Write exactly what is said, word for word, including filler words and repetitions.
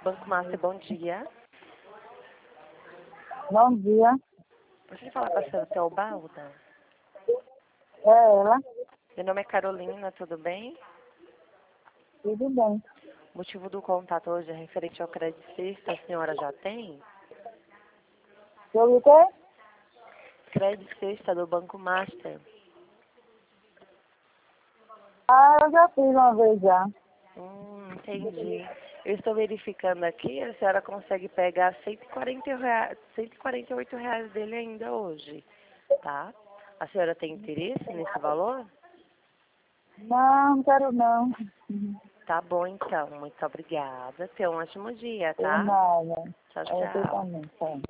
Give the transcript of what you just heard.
Banco Master, bom dia. Bom dia. Deixa eu falar com a senhora Teobalda. É ela. Meu nome é Carolina, tudo bem? Tudo bem. O motivo do contato hoje é referente ao crédito sexta, a senhora já tem? Sobre o quê? Crédito sexta do Banco Master. Ah, eu já fiz uma vez já. Hum, entendi. Eu estou verificando aqui, a senhora consegue pegar cento e quarenta reais, cento e quarenta e oito reais dele ainda hoje, tá? A senhora tem interesse nesse valor? Não, não quero não. Tá bom, então. Muito obrigada. Tenha um ótimo dia, Por tá? nada. Tchau, É, você tchau. também, tá.